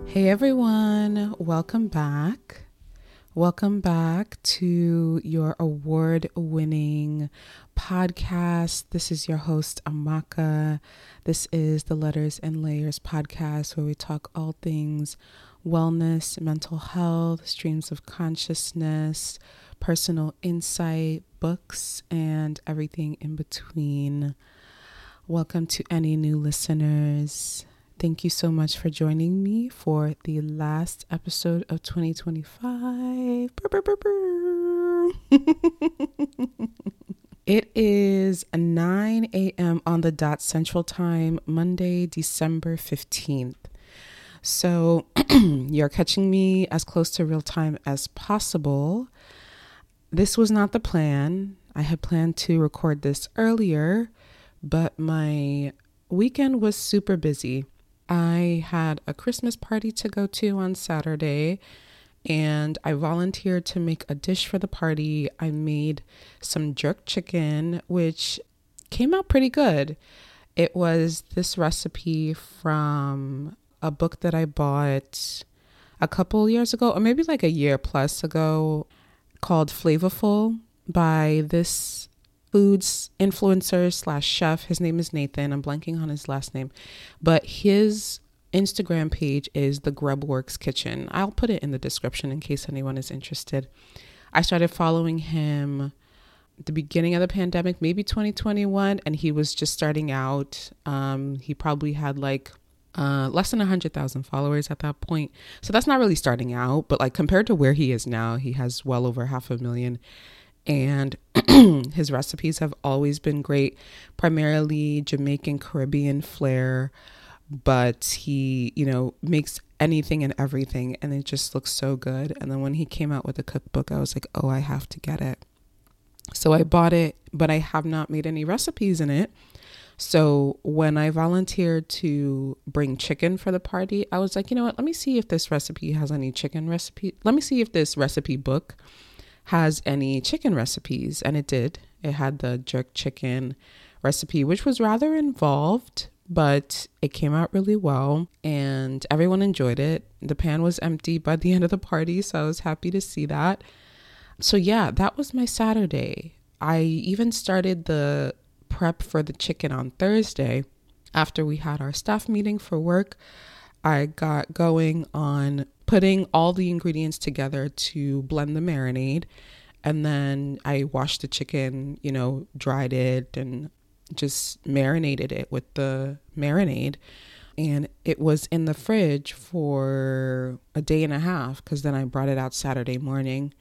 Hey everyone, welcome back. Welcome back to your award-winning podcast. This is your host, Amaka. This is the Letters and Layers podcast where we talk all things wellness, mental health, streams of consciousness, personal insight, books, and everything in between. Welcome to any new listeners. Thank you so much for joining me for the last episode of 2025. It is 9 a.m. on the dot Central Time, Monday, December 15th. So you're catching me as close to real time as possible. This was not the plan. I had planned to record this earlier, but my weekend was super busy. I had a Christmas party to go to on Saturday, and I volunteered to make a dish for the party. I made some jerk chicken, which came out pretty good. It was this recipe from a book that I bought a couple years ago, or maybe like a year plus ago, called Flavorful by this foods influencer / chef. His name is Nathan. I'm blanking on his last name, but his Instagram page is the Grubworks Kitchen. I'll put it in the description in case anyone is interested. I started following him at the beginning of the pandemic, maybe 2021, and he was just starting out. He probably had like less than 100,000 followers at that point. So that's not really starting out, but like compared to where he is now, he has well over 500,000. And his recipes have always been great, primarily Jamaican Caribbean flair, but he, makes anything and everything, and it just looks so good. And then when he came out with a cookbook, I was like, oh, I have to get it. So I bought it, but I have not made any recipes in it. So when I volunteered to bring chicken for the party, I was like, you know what, let me see if this recipe has any chicken recipe. Let me see if this recipe book has any chicken recipes. And it did. It had the jerk chicken recipe, which was rather involved, but it came out really well and everyone enjoyed it. The pan was empty by the end of the party, so I was happy to see that. So yeah, that was my Saturday. I even started the prep for the chicken on Thursday. After we had our staff meeting for work, I got going on putting all the ingredients together to blend the marinade. And then I washed the chicken, dried it and just marinated it with the marinade. And it was in the fridge for a day and a half, because then I brought it out Saturday morning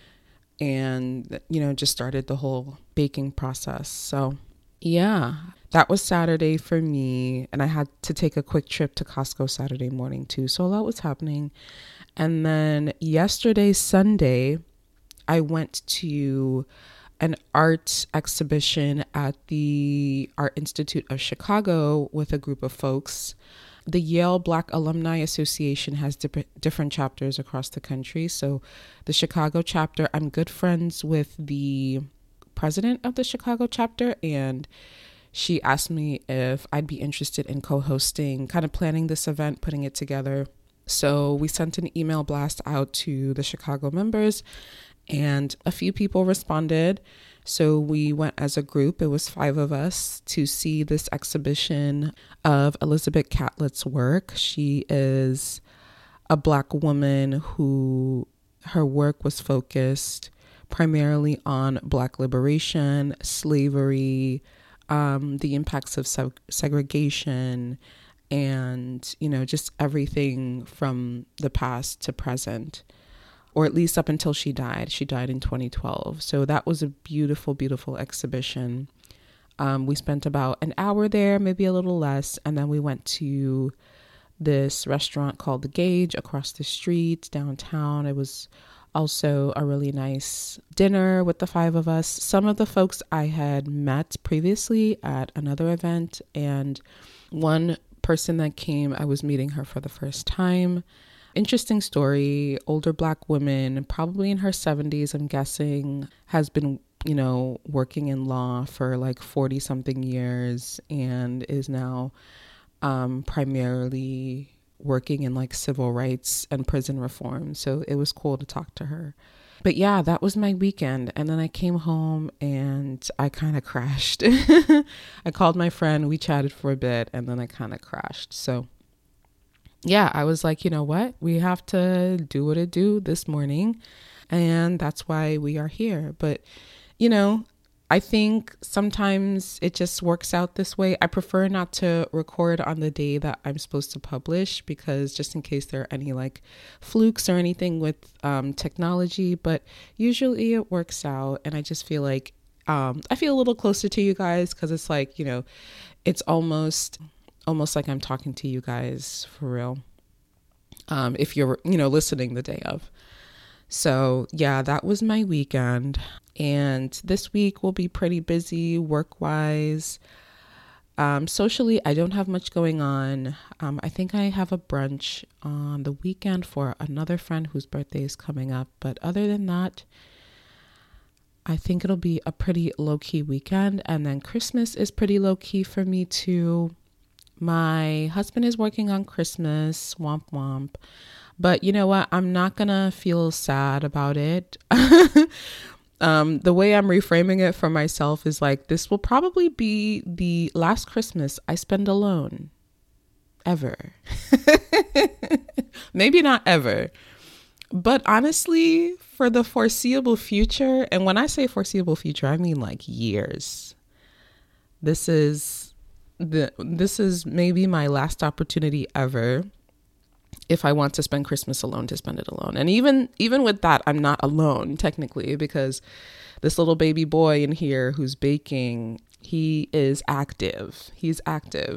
and, just started the whole baking process. So yeah, that was Saturday for me. And I had to take a quick trip to Costco Saturday morning too. So a lot was happening. And then yesterday, Sunday, I went to an art exhibition at the Art Institute of Chicago with a group of folks. The Yale Black Alumni Association has different chapters across the country. So the Chicago chapter, I'm good friends with the president of the Chicago chapter, and she asked me if I'd be interested in co-hosting, kind of planning this event, putting it together. So we sent an email blast out to the Chicago members, and a few people responded. So we went as a group, it was 5 of us, to see this exhibition of Elizabeth Catlett's work. She is a Black woman who her work was focused primarily on Black liberation, slavery, the impacts of segregation, and, just everything from the past to present, or at least up until she died. She died in 2012. So that was a beautiful, beautiful exhibition. We spent about an hour there, maybe a little less. And then we went to this restaurant called The Gauge across the street downtown. It was also a really nice dinner with the 5 of us. Some of the folks I had met previously at another event, and one person that came, I was meeting her for the first time. Interesting story, older Black woman, probably in her 70s, I'm guessing, has been, working in law for like 40 something years and is now primarily working in like civil rights and prison reform. So it was cool to talk to her. But yeah, that was my weekend. And then I came home and I kind of crashed. I called my friend, we chatted for a bit, and then I kind of crashed. So yeah, I was like, you know what? We have to do what it do this morning. And that's why we are here. But, you know, I think sometimes it just works out this way. I prefer not to record on the day that I'm supposed to publish, because just in case there are any like flukes or anything with technology, but usually it works out. And I just feel like I feel a little closer to you guys, because it's like, you know, it's almost like I'm talking to you guys for real. If you're, you know, listening the day of. So yeah, that was my weekend. And this week will be pretty busy work-wise. Socially, I don't have much going on. I think I have a brunch on the weekend for another friend whose birthday is coming up. But other than that, I think it'll be a pretty low-key weekend. And then Christmas is pretty low-key for me too. My husband is working on Christmas, womp womp. But you know what? I'm not gonna feel sad about it. The way I'm reframing it for myself is like, this will probably be the last Christmas I spend alone. Ever. Maybe not ever. But honestly, for the foreseeable future, and when I say foreseeable future, I mean like years. This is maybe my last opportunity ever, if I want to spend Christmas alone, to spend it alone. And even with that, I'm not alone technically, because this little baby boy in here who's baking, he is active. He's active.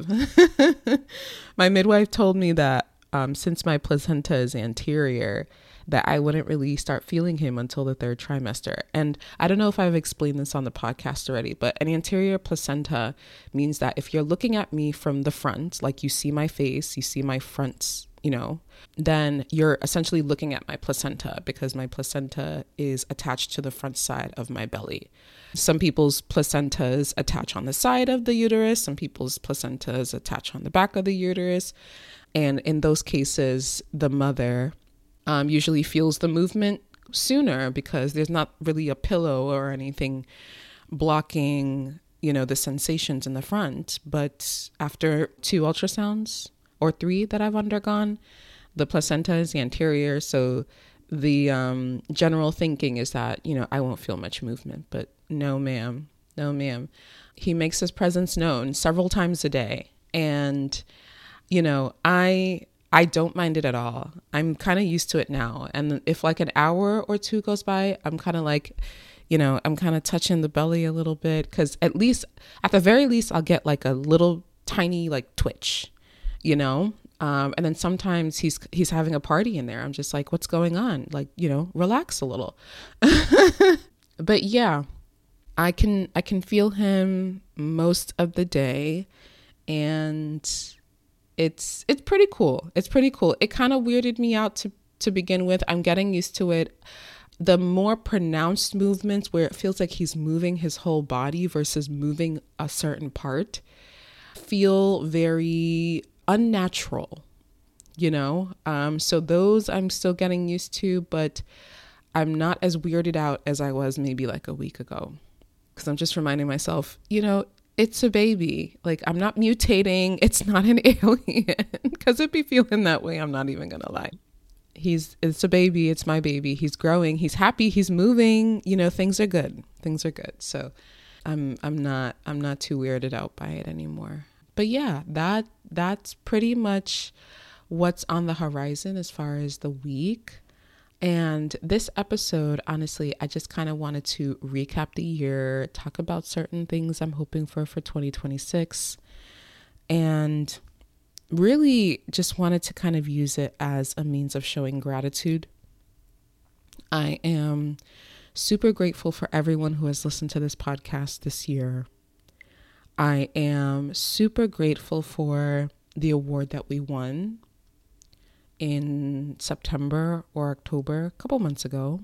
My midwife told me that since my placenta is anterior, that I wouldn't really start feeling him until the 3rd trimester. And I don't know if I've explained this on the podcast already, but an anterior placenta means that if you're looking at me from the front, like you see my face, you see my fronts, you know, then you're essentially looking at my placenta, because my placenta is attached to the front side of my belly. Some people's placentas attach on the side of the uterus. Some people's placentas attach on the back of the uterus. And in those cases, the mother usually feels the movement sooner, because there's not really a pillow or anything blocking, you know, the sensations in the front. But after 2 ultrasounds or 3 that I've undergone, the placenta is anterior. So the general thinking is that, you know, I won't feel much movement. But no, ma'am. No, ma'am. He makes his presence known several times a day. And, you know, I don't mind it at all. I'm kind of used to it now. And if like an hour or 2 goes by, I'm kind of like, you know, I'm kind of touching the belly a little bit, because at the very least, I'll get like a little tiny like twitch, you know? And then sometimes he's having a party in there. I'm just like, what's going on? Like, you know, relax a little. But yeah, I can feel him most of the day, and it's pretty cool. It's pretty cool. It kind of weirded me out to begin with. I'm getting used to it. The more pronounced movements where it feels like he's moving his whole body versus moving a certain part feel very unnatural, you know? So those I'm still getting used to, but I'm not as weirded out as I was maybe like a week ago, because I'm just reminding myself, you know, it's a baby. Like, I'm not mutating. It's not an alien, because it'd be feeling that way. I'm not even going to lie. It's a baby. It's my baby. He's growing. He's happy. He's moving. You know, things are good. Things are good. So I'm not too weirded out by it anymore. But yeah, that's pretty much what's on the horizon as far as the week. And this episode, honestly, I just kind of wanted to recap the year, talk about certain things I'm hoping for 2026, and really just wanted to kind of use it as a means of showing gratitude. I am super grateful for everyone who has listened to this podcast this year. I am super grateful for the award that we won in September or October, a couple months ago.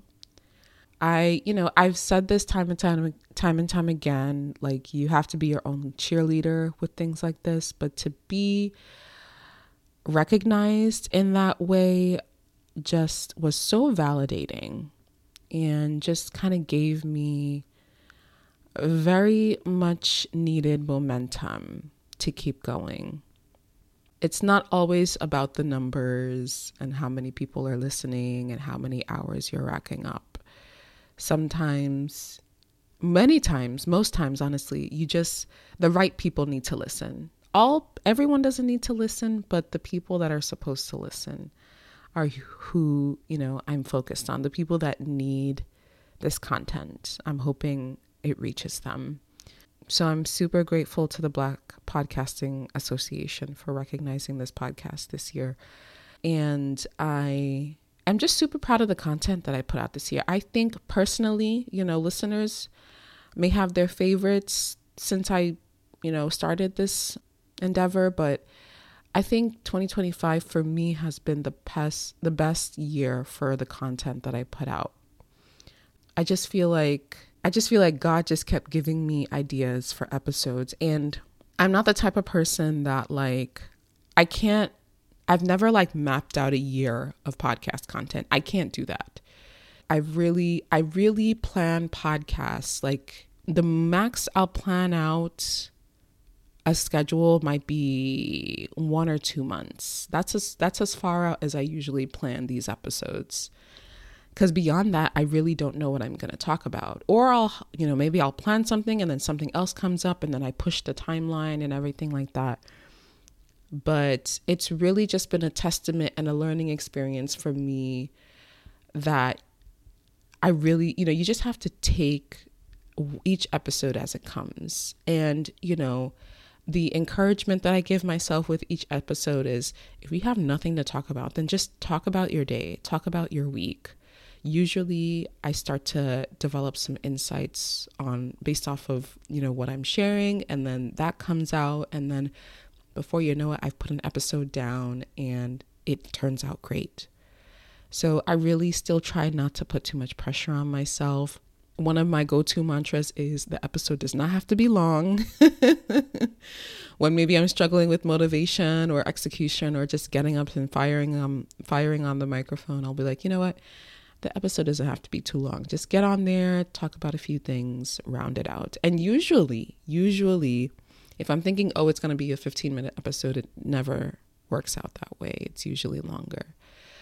I've said this time and time again, like, you have to be your own cheerleader with things like this, but to be recognized in that way just was so validating and just kind of gave me very much needed momentum to keep going. It's not always about the numbers and how many people are listening and how many hours you're racking up. Sometimes, many times, most times, honestly, the right people need to listen. Everyone doesn't need to listen, but the people that are supposed to listen are who, I'm focused on. The people that need this content, I'm hoping it reaches them. So I'm super grateful to the Black Podcasting Association for recognizing this podcast this year. And I'm just super proud of the content that I put out this year. I think personally, listeners may have their favorites since I, started this endeavor, but I think 2025 for me has been the best year for the content that I put out. I just feel like God just kept giving me ideas for episodes, and I'm not the type of person that I've never mapped out a year of podcast content. I can't do that. I really plan podcasts. The max I'll plan out a schedule might be 1 or 2 months. That's as far out as I usually plan these episodes. Because beyond that, I really don't know what I'm going to talk about. Or maybe I'll plan something and then something else comes up and then I push the timeline and everything like that. But it's really just been a testament and a learning experience for me that I really, you just have to take each episode as it comes. And, the encouragement that I give myself with each episode is if you have nothing to talk about, then just talk about your day, talk about your week. Usually I start to develop some insights based off of, what I'm sharing, and then that comes out. And then before you know it, I've put an episode down and it turns out great. So I really still try not to put too much pressure on myself. One of my go-to mantras is the episode does not have to be long. When maybe I'm struggling with motivation or execution or just getting up and firing on the microphone, I'll be like, you know what? The episode doesn't have to be too long. Just get on there, talk about a few things, round it out. And usually, if I'm thinking, it's going to be a 15-minute episode, it never works out that way. It's usually longer.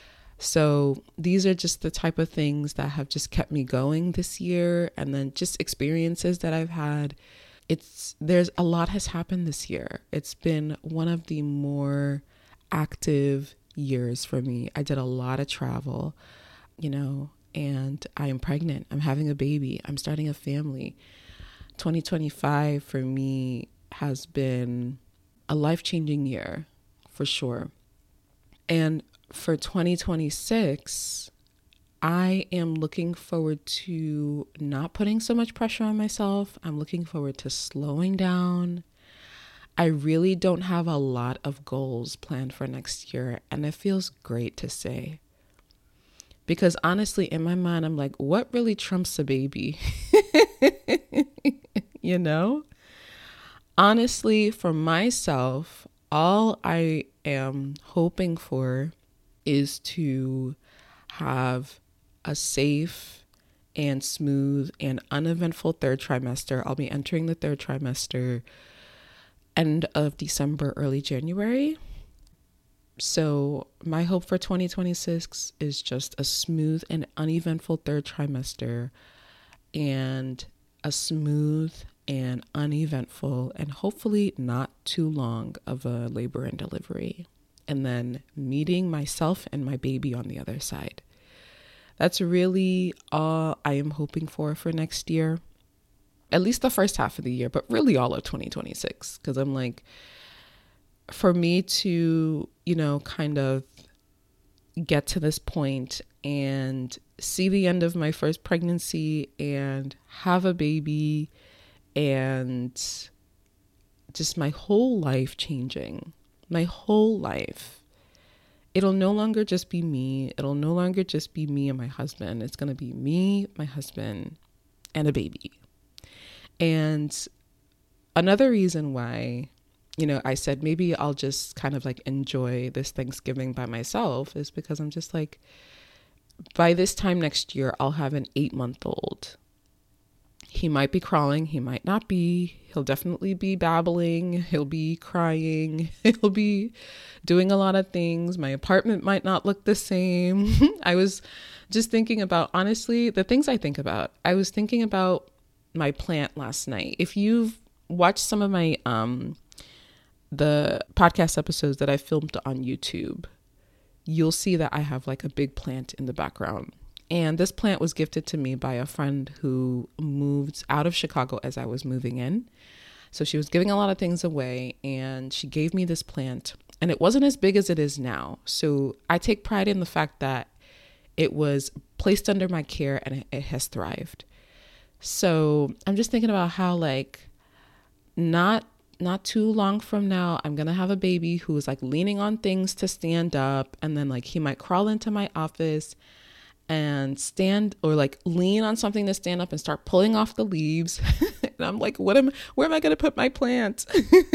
So these are just the type of things that have just kept me going this year. And then just experiences that I've had. There's a lot has happened this year. It's been one of the more active years for me. I did a lot of travel, and I am pregnant. I'm having a baby. I'm starting a family. 2025 for me has been a life-changing year for sure. And for 2026, I am looking forward to not putting so much pressure on myself. I'm looking forward to slowing down. I really don't have a lot of goals planned for next year, and it feels great to say. Because honestly, in my mind, I'm like, what really trumps a baby? Honestly, for myself, all I am hoping for is to have a safe and smooth and uneventful third trimester. I'll be entering the third trimester end of December, early January. So my hope for 2026 is just a smooth and uneventful third trimester and a smooth and uneventful and hopefully not too long of a labor and delivery. And then meeting myself and my baby on the other side. That's really all I am hoping for next year. At least the first half of the year, but really all of 2026. Because I'm like, for me to, kind of get to this point and see the end of my first pregnancy and have a baby and just my whole life changing. My whole life. It'll no longer just be me. It'll no longer just be me and my husband. It's going to be me, my husband, and a baby. And another reason why I said maybe I'll just kind of like enjoy this Thanksgiving by myself, is because I'm just like, by this time next year, I'll have an 8-month-old. He might be crawling. He might not be. He'll definitely be babbling. He'll be crying. He'll be doing a lot of things. My apartment might not look the same. I was just thinking about, honestly, the things I think about. I was thinking about my plant last night. If you've watched some of my the podcast episodes that I filmed on YouTube, you'll see that I have like a big plant in the background. And this plant was gifted to me by a friend who moved out of Chicago as I was moving in. So she was giving a lot of things away, and she gave me this plant, and it wasn't as big as it is now. So I take pride in the fact that it was placed under my care and it has thrived. So I'm just thinking about how like not too long from now, I'm going to have a baby who's like leaning on things to stand up, and then like he might crawl into my office and stand or like lean on something to stand up and start pulling off the leaves. And I'm like, where am I going to put my plant?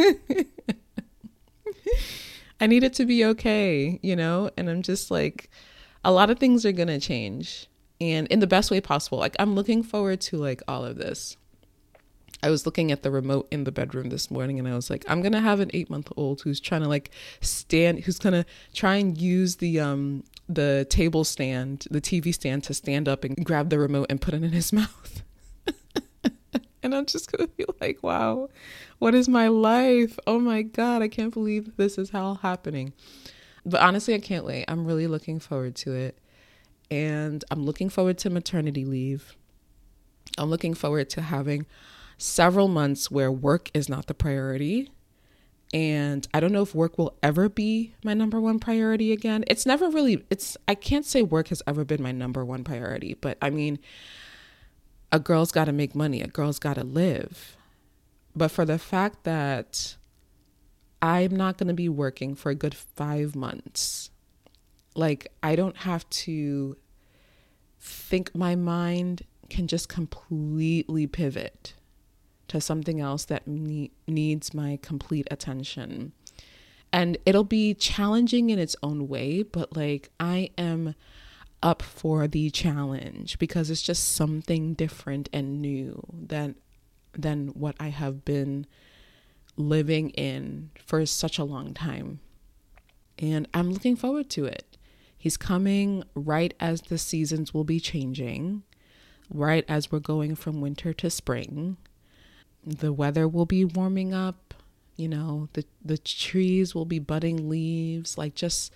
I need it to be okay, And I'm just like, a lot of things are going to change, and in the best way possible. Like, I'm looking forward to like all of this. I was looking at the remote in the bedroom this morning, and I was like, I'm going to have an 8-month-old who's trying to like who's going to try and use the table stand, the TV stand, to stand up and grab the remote and put it in his mouth. And I'm just going to be like, wow, what is my life? Oh my God, I can't believe this is all happening. But honestly, I can't wait. I'm really looking forward to it. And I'm looking forward to maternity leave. I'm looking forward to having several months where work is not the priority. And I don't know if work will ever be my number one priority again. I can't say work has ever been my number one priority, but I mean, a girl's got to make money. A girl's got to live. But for the fact that I'm not going to be working for a good 5 months, like, I don't have to think. My mind can just completely pivot to something else that needs my complete attention. And it'll be challenging in its own way, but like, I am up for the challenge because it's just something different and new than what I have been living in for such a long time. And I'm looking forward to it. He's coming right as the seasons will be changing, right as we're going from winter to spring. The weather will be warming up, the trees will be budding leaves, like just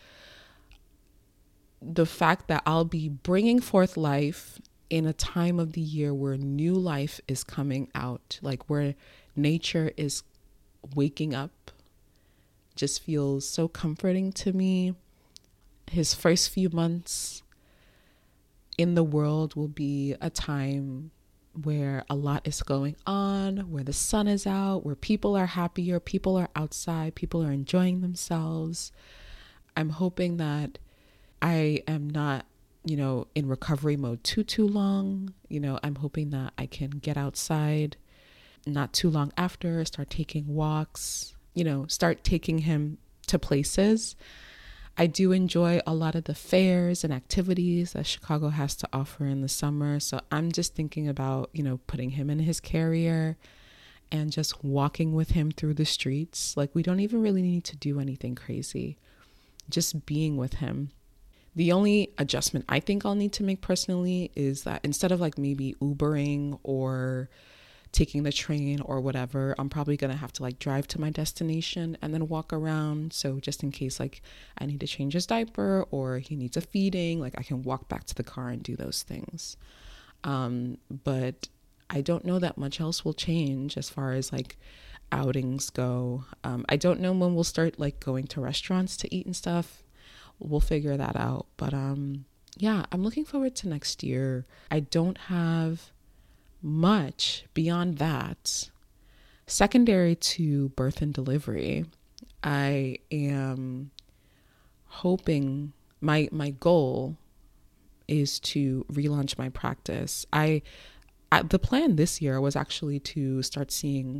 the fact that I'll be bringing forth life in a time of the year where new life is coming out, like where nature is waking up, just feels so comforting to me. His first few months in the world will be a time where a lot is going on, where the sun is out, where people are happier, people are outside, people are enjoying themselves. I'm hoping that I am not, in recovery mode too long. I'm hoping that I can get outside not too long after, start taking walks, start taking him to places. I do enjoy a lot of the fairs and activities that Chicago has to offer in the summer. So I'm just thinking about, putting him in his carrier and just walking with him through the streets. Like, we don't even really need to do anything crazy. Just being with him. The only adjustment I think I'll need to make personally is that instead of like maybe Ubering or taking the train or whatever, I'm probably going to have to like drive to my destination and then walk around. So just in case like I need to change his diaper or he needs a feeding, like I can walk back to the car and do those things. But I don't know that much else will change as far as like outings go. I don't know when we'll start like going to restaurants to eat and stuff. We'll figure that out. But yeah, I'm looking forward to next year. I don't have much beyond that. Secondary to birth and delivery, I am hoping my goal is to relaunch my practice. The plan this year was actually to start seeing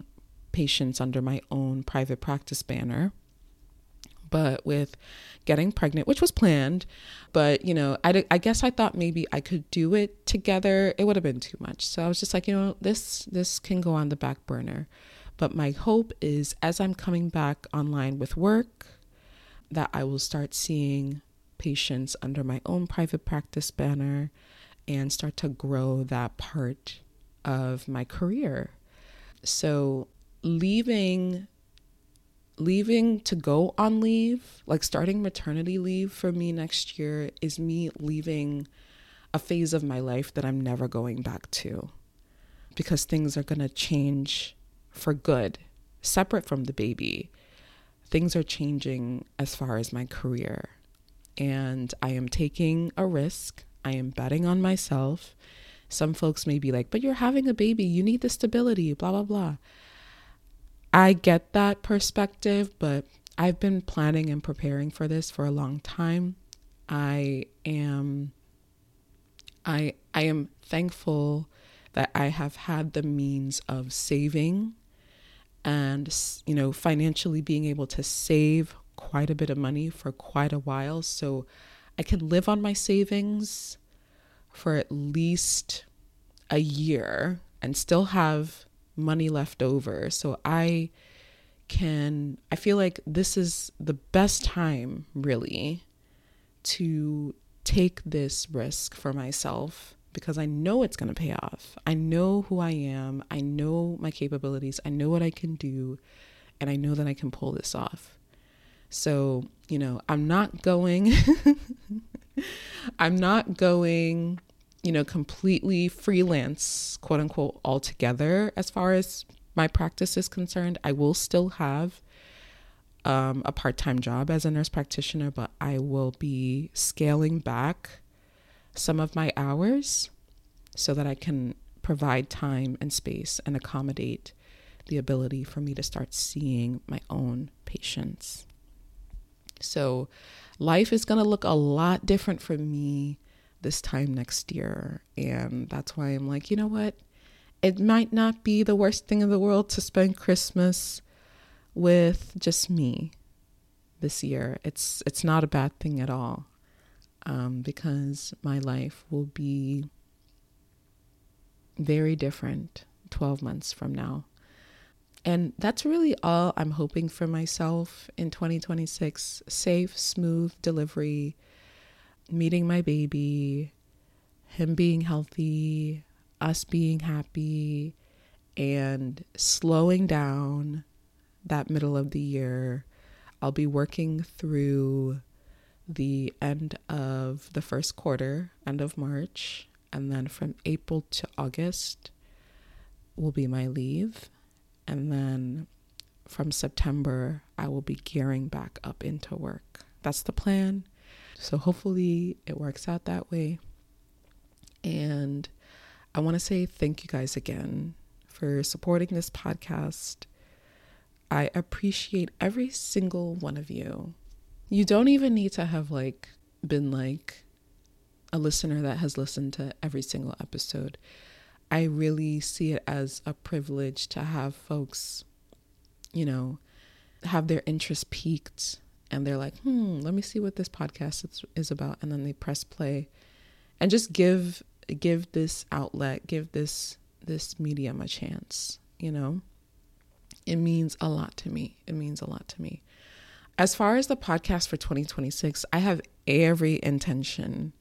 patients under my own private practice banner. But with getting pregnant, which was planned, but, I guess I thought maybe I could do it together. It would have been too much. So I was just like, this can go on the back burner. But my hope is, as I'm coming back online with work, that I will start seeing patients under my own private practice banner and start to grow that part of my career. So leaving to go on leave, like starting maternity leave for me next year, is me leaving a phase of my life that I'm never going back to, because things are going to change for good, separate from the baby. Things are changing as far as my career, and I am taking a risk. I am betting on myself. Some folks may be like, but you're having a baby, you need the stability, blah, blah, blah. I get that perspective, but I've been planning and preparing for this for a long time. I am thankful that I have had the means of saving and, financially being able to save quite a bit of money for quite a while. So I can live on my savings for at least a year and still have money left over. So I feel like this is the best time really to take this risk for myself, because I know it's going to pay off. I know who I am. I know my capabilities. I know what I can do, and I know that I can pull this off. So, I'm not going completely freelance, quote unquote, altogether. As far as my practice is concerned, I will still have a part-time job as a nurse practitioner, but I will be scaling back some of my hours so that I can provide time and space and accommodate the ability for me to start seeing my own patients. So life is going to look a lot different for me this time next year. And that's why I'm like, you know what? It might not be the worst thing in the world to spend Christmas with just me this year. It's not a bad thing at all, because my life will be very different 12 months from now. And that's really all I'm hoping for myself in 2026. Safe, smooth delivery, meeting my baby, him being healthy, us being happy, and slowing down that middle of the year. I'll be working through the end of the first quarter, end of March, and then from April to August will be my leave. And then from September, I will be gearing back up into work. That's the plan. So hopefully it works out that way. And I want to say thank you guys again for supporting this podcast. I appreciate every single one of you. You don't even need to have been a listener that has listened to every single episode. I really see it as a privilege to have folks, have their interest piqued, and they're like, let me see what this podcast is about. And then they press play and just give this outlet, give this medium a chance. It means a lot to me. It means a lot to me. As far as the podcast for 2026, I have every intention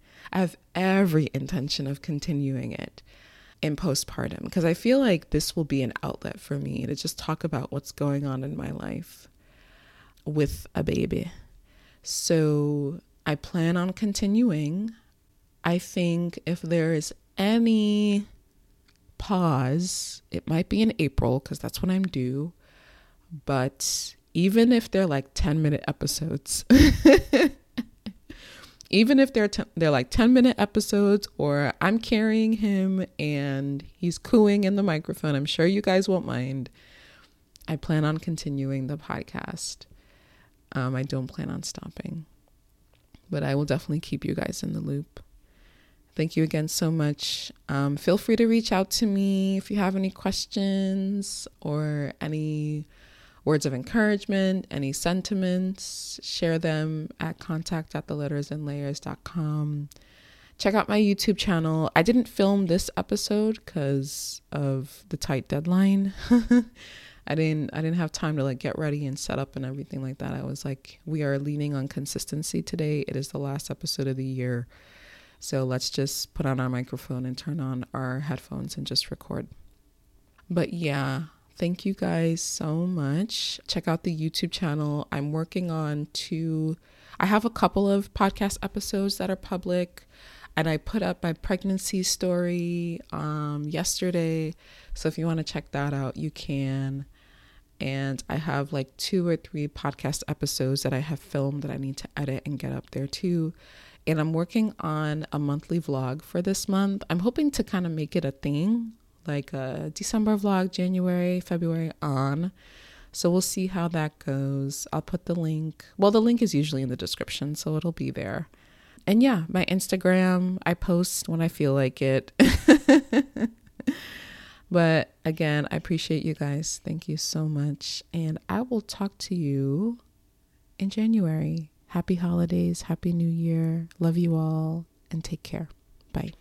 of continuing it in postpartum, because I feel like this will be an outlet for me to just talk about what's going on in my life with a baby. So I plan on continuing. I think if there is any pause, it might be in April, because that's when I'm due. But even if they're 10-minute episodes, even if they're 10-minute episodes, or I'm carrying him and he's cooing in the microphone, I'm sure you guys won't mind. I plan on continuing the podcast. I don't plan on stopping, but I will definitely keep you guys in the loop. Thank you again so much. Feel free to reach out to me if you have any questions or any words of encouragement, any sentiments. Share them at contact@thelettersandlayers.com. Check out my YouTube channel. I didn't film this episode because of the tight deadline. I didn't have time to get ready and set up and everything like that. I was like, we are leaning on consistency today. It is the last episode of the year. So let's just put on our microphone and turn on our headphones and just record. But yeah, thank you guys so much. Check out the YouTube channel. I'm working on I have a couple of podcast episodes that are public, and I put up my pregnancy story yesterday. So if you want to check that out, you can. And I have 2 or 3 podcast episodes that I have filmed that I need to edit and get up there too. And I'm working on a monthly vlog for this month. I'm hoping to kind of make it a thing, like a December vlog, January, February on. So we'll see how that goes. I'll put the link. Well, the link is usually in the description, so it'll be there. And yeah, my Instagram, I post when I feel like it. But again, I appreciate you guys. Thank you so much. And I will talk to you in January. Happy holidays. Happy New Year. Love you all and take care. Bye.